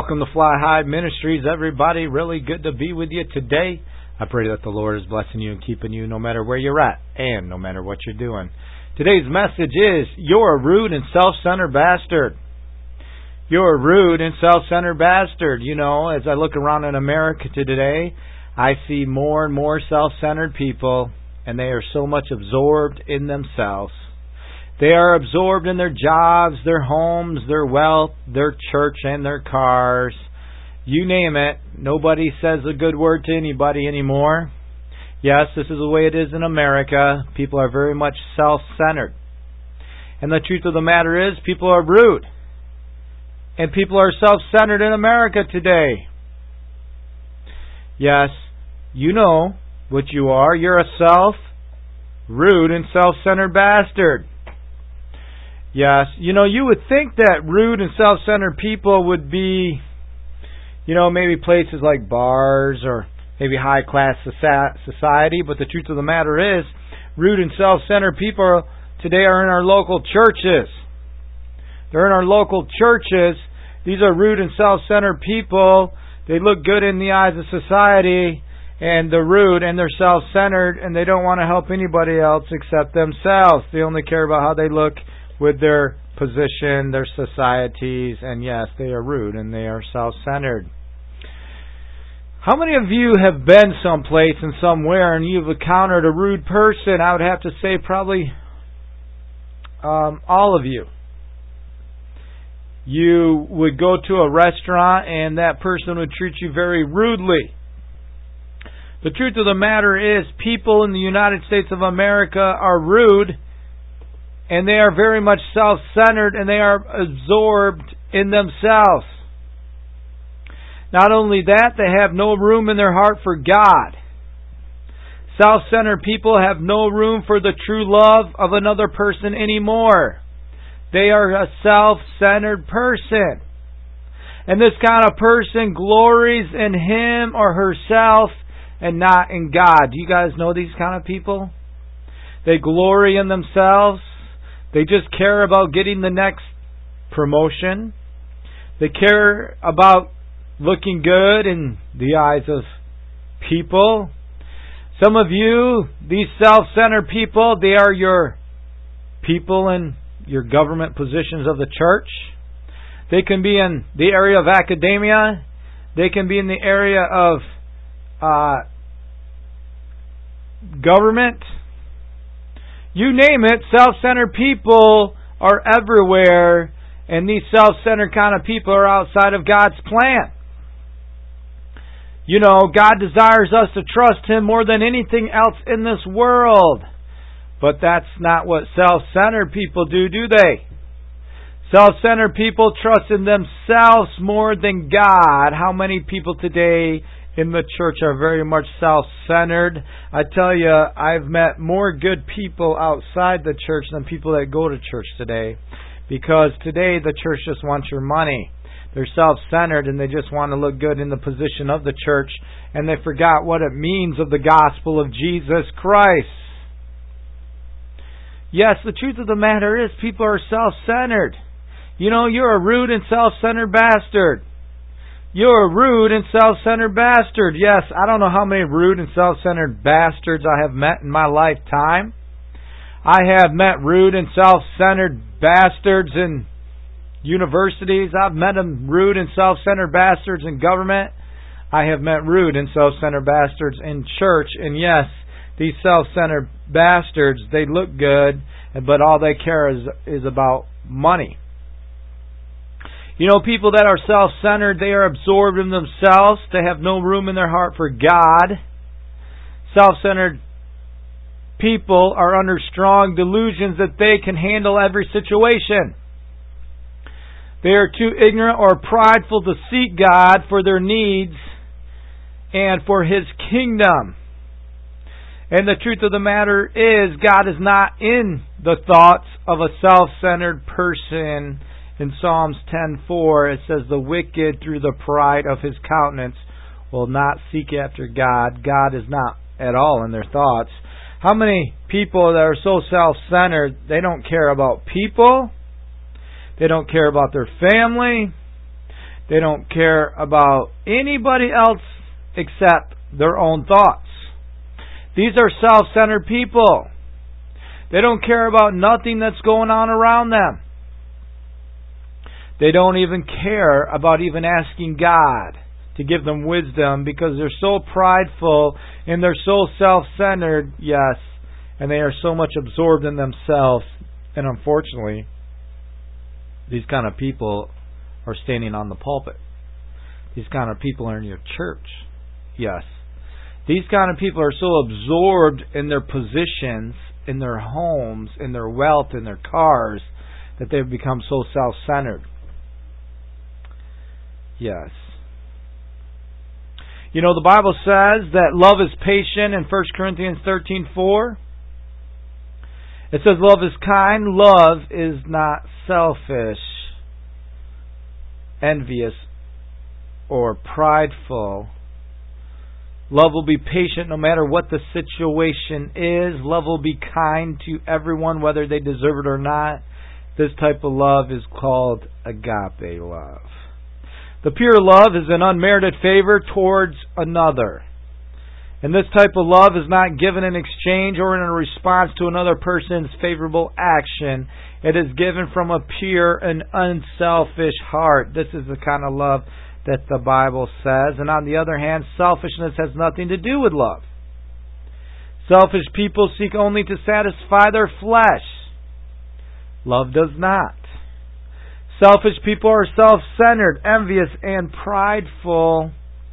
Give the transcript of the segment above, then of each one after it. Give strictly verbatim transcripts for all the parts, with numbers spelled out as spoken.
Welcome to Fly High Ministries, everybody. Really good to be with you today. I pray that the Lord is blessing you and keeping you no matter where you're at and no matter what you're doing. Today's message is, you're a rude and self-centered bastard. You're a rude and self-centered bastard. You know, as I look around in America today, I see more and more self-centered people, and they are so much absorbed in themselves. They are absorbed in their jobs, their homes, their wealth, their church, and their cars. You name it. Nobody says a good word to anybody anymore. Yes, this is the way it is in America. People are very much self-centered. And the truth of the matter is, people are rude. And people are self-centered in America today. Yes, you know what you are. You're a self, rude, and self-centered bastard. Yes, you know, you would think that rude and self-centered people would be, you know, maybe places like bars or maybe high-class society, but the truth of the matter is, rude and self-centered people today are in our local churches. They're in our local churches. These are rude and self-centered people. They look good in the eyes of society, and they're rude and they're self-centered, and they don't want to help anybody else except themselves. They only care about how they look with their position, their societies, and yes, they are rude and they are self-centered. How many of you have been someplace and somewhere and you've encountered a rude person? I would have to say probably um, all of you. You would go to a restaurant and that person would treat you very rudely. The truth of the matter is, people in the United States of America are rude, and they are very much self-centered, and they are absorbed in themselves. Not only that, they have no room in their heart for God. Self-centered people have no room for the true love of another person anymore. They are a self-centered person. And this kind of person glories in him or herself and not in God. Do you guys know these kind of people? They glory in themselves. They just care about getting the next promotion. They care about looking good in the eyes of people. Some of you, these self-centered people, they are your people in your government positions of the church. They can be in the area of academia. They can be in the area of uh, government. You name it, self-centered people are everywhere, and these self-centered kind of people are outside of God's plan. You know, God desires us to trust Him more than anything else in this world. But that's not what self-centered people do, do they? Self-centered people trust in themselves more than God. How many people today in the church are very much self-centered? I tell you, I've met more good people outside the church than people that go to church today. Because today the church just wants your money. They're self-centered and they just want to look good in the position of the church. And they forgot what it means of the gospel of Jesus Christ. Yes, the truth of the matter is, people are self-centered. You know, you're a rude and self-centered bastard. You're a rude and self-centered bastard. Yes, I don't know how many rude and self-centered bastards I have met in my lifetime. I have met rude and self-centered bastards in universities. I've met them rude and self-centered bastards in government. I have met rude and self-centered bastards in church. And yes, these self-centered bastards, they look good, but all they care is, is about money. You know, people that are self-centered, they are absorbed in themselves. They have no room in their heart for God. Self-centered people are under strong delusions that they can handle every situation. They are too ignorant or prideful to seek God for their needs and for His kingdom. And the truth of the matter is, God is not in the thoughts of a self-centered person. In Psalms ten four, it says, the wicked through the pride of his countenance will not seek after God. God is not at all in their thoughts. How many people that are so self-centered, they don't care about people. They don't care about their family. They don't care about anybody else except their own thoughts. These are self-centered people. They don't care about nothing that's going on around them. They don't even care about even asking God to give them wisdom because they're so prideful and they're so self-centered, yes, and they are so much absorbed in themselves. And unfortunately, these kind of people are standing on the pulpit. These kind of people are in your church. Yes. These kind of people are so absorbed in their positions, in their homes, in their wealth, in their cars, that they've become so self-centered. Yes. You know, the Bible says that love is patient in First Corinthians thirteen four. It says love is kind, love is not selfish, envious, or prideful. Love will be patient no matter what the situation is. Love will be kind to everyone, whether they deserve it or not. This type of love is called agape love. The pure love is an unmerited favor towards another. And this type of love is not given in exchange or in a response to another person's favorable action. It is given from a pure and unselfish heart. This is the kind of love that the Bible says. And on the other hand, selfishness has nothing to do with love. Selfish people seek only to satisfy their flesh. Love does not. Selfish people are self-centered, envious, and prideful.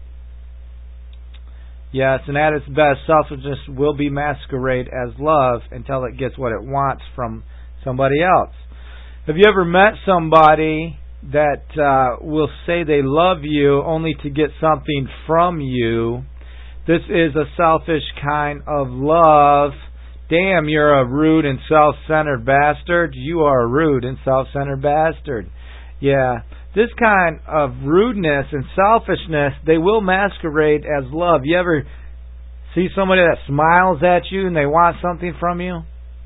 Yes, and at its best, selfishness will be masquerade as love until it gets what it wants from somebody else. Have you ever met somebody that uh, will say they love you only to get something from you? This is a selfish kind of love. Damn, you're a rude and self-centered bastard. You are a rude and self-centered bastard. Yeah, this kind of rudeness and selfishness, they will masquerade as love. You ever see somebody that smiles at you and they want something from you?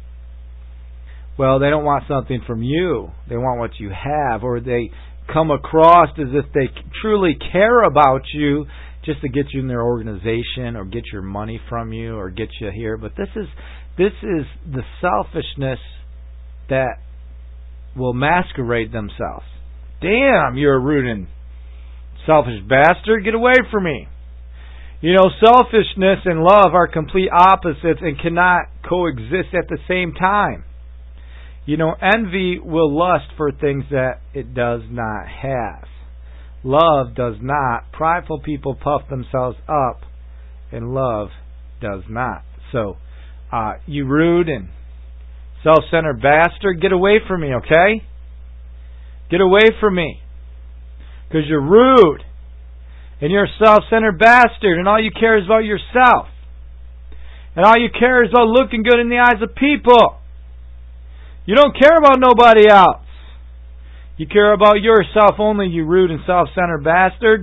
Well, they don't want something from you. They want what you have, or they come across as if they truly care about you just to get you in their organization or get your money from you or get you here. But this is this is the selfishness that will masquerade themselves. Damn, you're a rude and selfish bastard. Get away from me. You know, selfishness and love are complete opposites and cannot coexist at the same time. You know, envy will lust for things that it does not have. Love does not. Prideful people puff themselves up, and love does not. So, uh, you rude and self-centered bastard, get away from me, okay? Get away from me. Because you're rude, and you're a self-centered bastard, and all you care is about yourself. And all you care is about looking good in the eyes of people. You don't care about nobody else. You care about yourself only, you rude and self-centered bastard.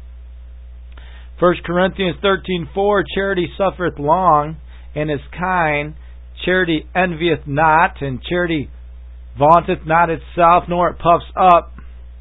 First Corinthians thirteen four, charity suffereth long and is kind. Charity envieth not, and charity vaunteth not itself, nor it puffs up.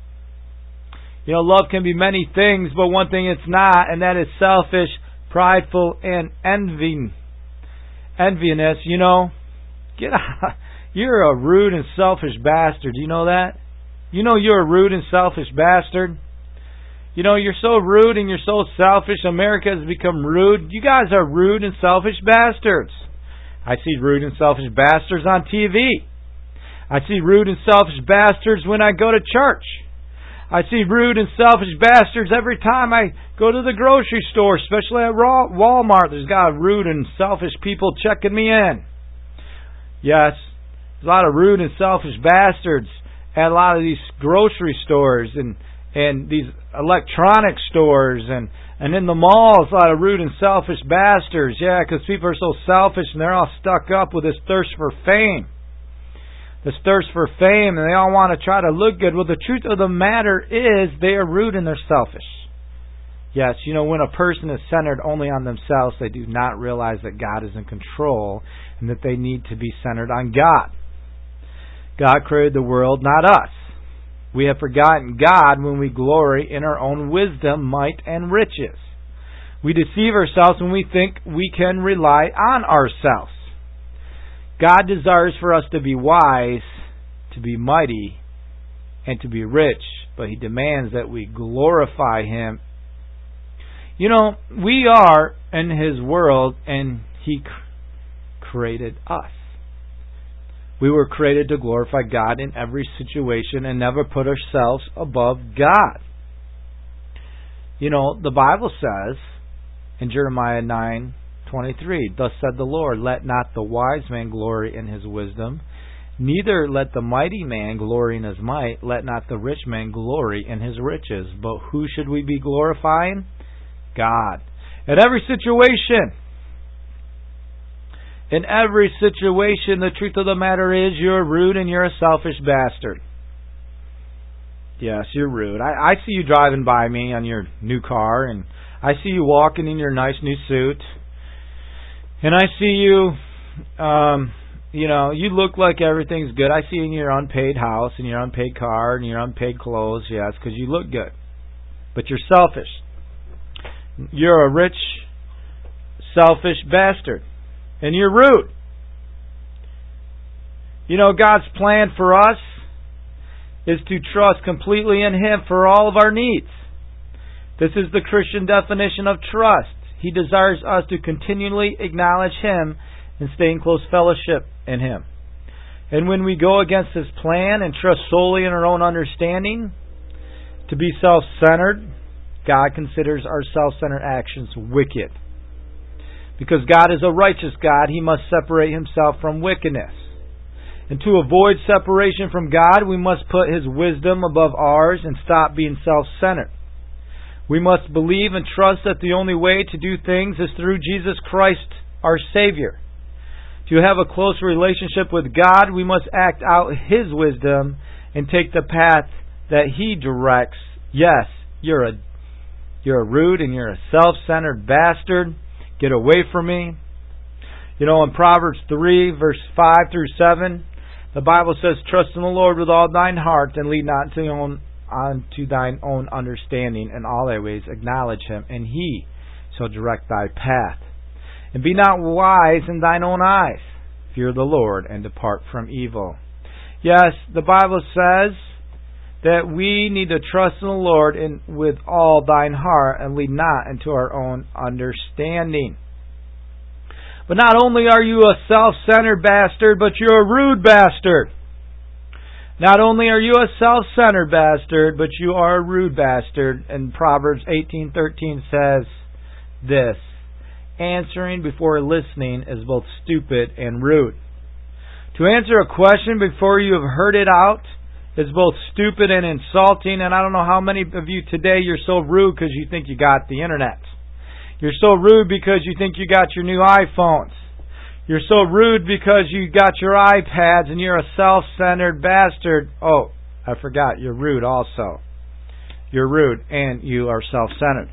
You know, love can be many things, but one thing it's not, and that is selfish, prideful, and envying. Enviness, you know. Get out. You're a rude and selfish bastard. Do you know that? You know you're a rude and selfish bastard. You know, you're so rude and you're so selfish. America has become rude. You guys are rude and selfish bastards. I see rude and selfish bastards on T V. I see rude and selfish bastards when I go to church. I see rude and selfish bastards every time I go to the grocery store, especially at Walmart. There's got rude and selfish people checking me in. Yes, there's a lot of rude and selfish bastards at a lot of these grocery stores and, and these electronic stores and, and in the malls, a lot of rude and selfish bastards. Yeah, because people are so selfish and they're all stuck up with this thirst for fame. This thirst for fame, and they all want to try to look good. Well, the truth of the matter is they are rude and they're selfish. Yes, you know, when a person is centered only on themselves, they do not realize that God is in control and that they need to be centered on God. God created the world, not us. We have forgotten God when we glory in our own wisdom, might, and riches. We deceive ourselves when we think we can rely on ourselves. God desires for us to be wise, to be mighty, and to be rich, but He demands that we glorify Him. You know, we are in His world, and He created us. We were created to glorify God in every situation and never put ourselves above God. You know, the Bible says in Jeremiah nine twenty-three, "Thus said the Lord, let not the wise man glory in his wisdom, neither let the mighty man glory in his might, let not the rich man glory in his riches." But who should we be glorifying? God. In every situation. In every situation, the truth of the matter is you're rude and you're a selfish bastard. Yes, you're rude. I, I see you driving by me on your new car, and I see you walking in your nice new suit, and I see you, um, you know, you look like everything's good. I see you in your unpaid house and your unpaid car and your unpaid clothes, yes, because you look good. But you're selfish. You're a rich, selfish bastard. And you're rude. You know, God's plan for us is to trust completely in Him for all of our needs. This is the Christian definition of trust. He desires us to continually acknowledge Him and stay in close fellowship in Him. And when we go against His plan and trust solely in our own understanding, to be self-centered, God considers our self-centered actions wicked. Because God is a righteous God, He must separate Himself from wickedness. And to avoid separation from God, we must put His wisdom above ours and stop being self-centered. We must believe and trust that the only way to do things is through Jesus Christ, our Savior. To have a close relationship with God, we must act out His wisdom and take the path that He directs. Yes, you're a, you're a rude and you're a self-centered bastard. Get away from me. You know, in Proverbs three, verse five through seven, the Bible says, "Trust in the Lord with all thine heart, and lean not to own, unto thine own understanding. In all thy ways acknowledge Him, and He shall direct thy path. And be not wise in thine own eyes. Fear the Lord, and depart from evil." Yes, the Bible says that we need to trust in the Lord in, with all thine heart, and lean not into our own understanding. But not only are you a self-centered bastard, but you're a rude bastard. Not only are you a self-centered bastard, but you are a rude bastard. And Proverbs eighteen thirteen says this, "Answering before listening is both stupid and rude." To answer a question before you have heard it out is both stupid and insulting. And I don't know how many of you today, you're so rude because you think you got the internet. You're so rude because you think you got your new iPhones. You're so rude because you got your iPads, and you're a self-centered bastard. Oh, I forgot, you're rude also. You're rude and you are self-centered.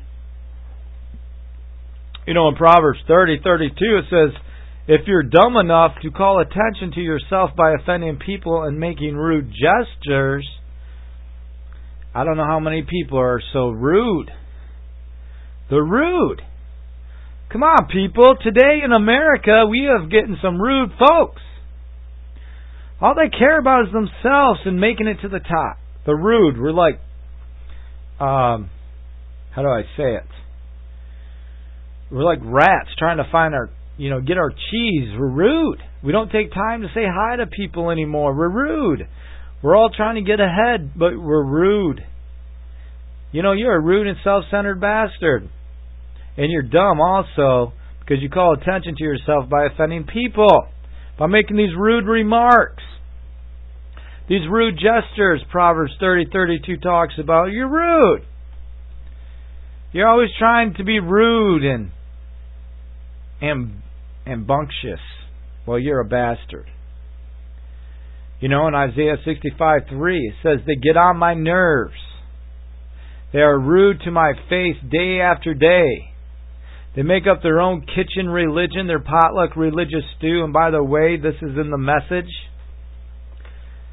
You know, in Proverbs thirty thirty-two it says, "If you're dumb enough to call attention to yourself by offending people and making rude gestures," I don't know how many people are so rude. They're rude. Come on, people. Today in America, we have getting some rude folks. All they care about is themselves and making it to the top. They're rude. We're like, um, how do I say it? We're like rats trying to find our, you know, get our cheese. We're rude. We don't take time to say hi to people anymore. We're rude. We're all trying to get ahead, but we're rude. You know, you're a rude and self-centered bastard. And you're dumb also because you call attention to yourself by offending people, by making these rude remarks. These rude gestures, Proverbs thirty thirty-two talks about. You're rude. You're always trying to be rude and and ambunctious. Well, you're a bastard. You know, in Isaiah sixty-five three, it says, "They get on my nerves. They are rude to my face day after day. They make up their own kitchen religion, their potluck religious stew." And by the way, this is in the Message.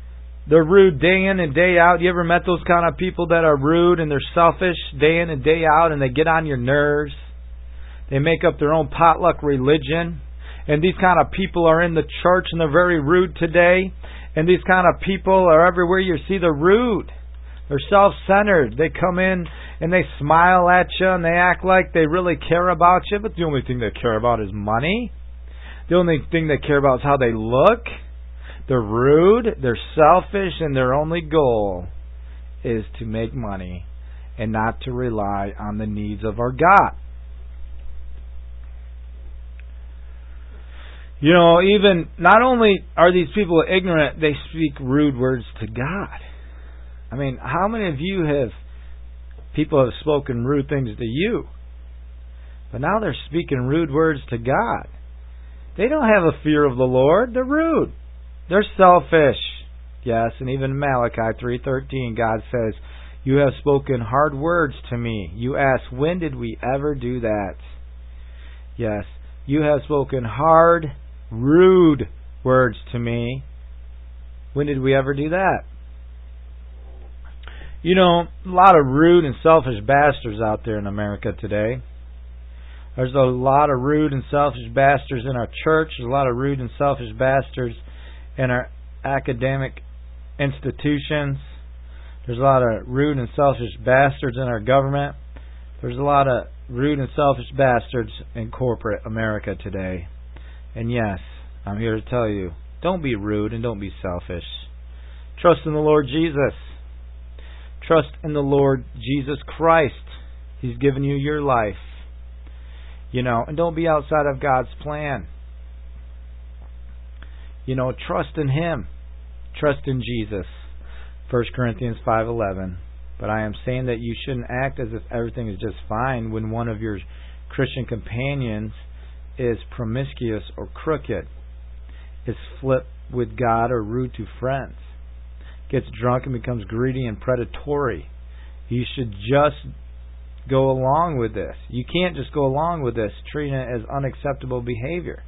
They're rude day in and day out. You ever met those kind of people that are rude and they're selfish day in and day out, and they get on your nerves? They make up their own potluck religion. And these kind of people are in the church and they're very rude today. And these kind of people are everywhere you see. They're rude. They're self-centered. They come in and they smile at you and they act like they really care about you. But the only thing they care about is money. The only thing they care about is how they look. They're rude, they're selfish, and their only goal is to make money and not to rely on the needs of our God. You know, even, not only are these people ignorant, they speak rude words to God. I mean, how many of you have, people have spoken rude things to you, but now they're speaking rude words to God? They don't have a fear of the Lord, they're rude. They're selfish. Yes, and even in Malachi three thirteen, God says, "You have spoken hard words to me." You ask, when did we ever do that? Yes, you have spoken hard, rude words to me. When did we ever do that? You know, a lot of rude and selfish bastards out there in America today. There's a lot of rude and selfish bastards in our church. There's a lot of rude and selfish bastards in our academic institutions. There's a lot of rude and selfish bastards in our government. There's a lot of rude and selfish bastards in corporate America today. And yes, I'm here to tell you, don't be rude and don't be selfish. Trust in the Lord Jesus. Trust in the Lord Jesus Christ. He's given you your life. You know, and don't be outside of God's plan. You know, trust in Him. Trust in Jesus. First Corinthians five eleven. But I am saying that you shouldn't act as if everything is just fine when one of your Christian companions is promiscuous or crooked, is flipped with God or rude to friends, gets drunk and becomes greedy and predatory. You should just go along with this. You can't just go along with this, treating it as unacceptable behavior.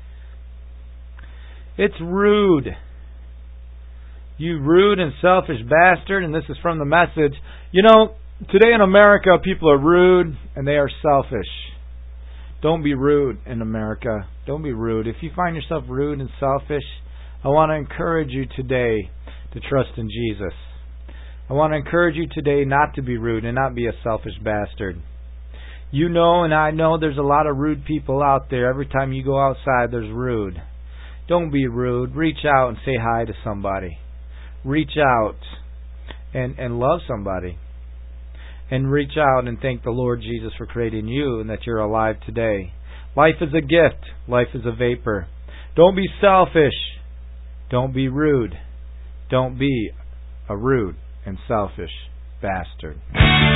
It's rude. You rude and selfish bastard. And this is from The Message. You know, today in America, people are rude and they are selfish. Don't be rude in America. Don't be rude. If you find yourself rude and selfish, I want to encourage you today to trust in Jesus. I want to encourage you today not to be rude and not be a selfish bastard. You know and I know there's a lot of rude people out there. Every time you go outside, there's rude. Don't be rude. Reach out and say hi to somebody. Reach out and, and love somebody. And reach out and thank the Lord Jesus for creating you and that you're alive today. Life is a gift. Life is a vapor. Don't be selfish. Don't be rude. Don't be a rude and selfish bastard.